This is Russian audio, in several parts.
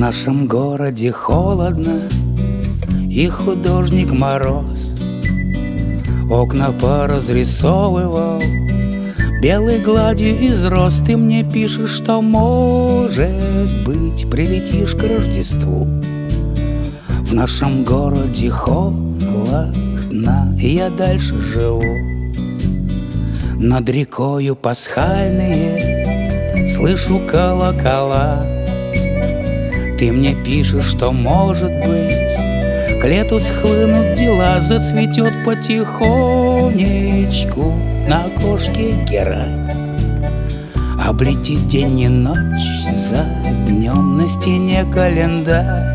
нашем городе холодно, и художник Мороз окна поразрисовывал белой гладью из роз. Ты мне пишешь, что, может быть, прилетишь к Рождеству. В нашем городе холодно, и я дальше живу. Над рекою пасхальные слышу колокола. Ты мне пишешь, что, может быть, к лету схлынут дела, зацветет потихонечку на окошке герань. Облетит день и ночь за днем, на стене календарь.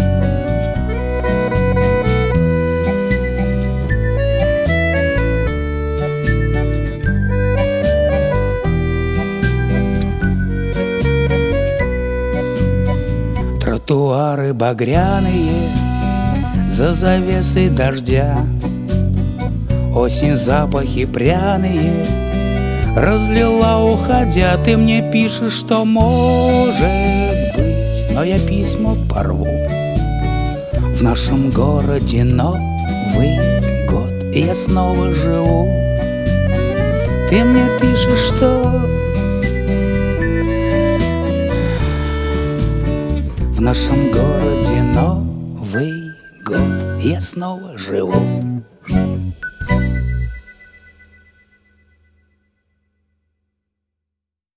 Тротуары багряные за завесой дождя, осень запахи пряные разлила, уходя. Ты мне пишешь, что, может быть, но я письма порву. В нашем городе Новый год, и я снова живу. Ты мне пишешь, что в нашем городе Новый год, я снова живу.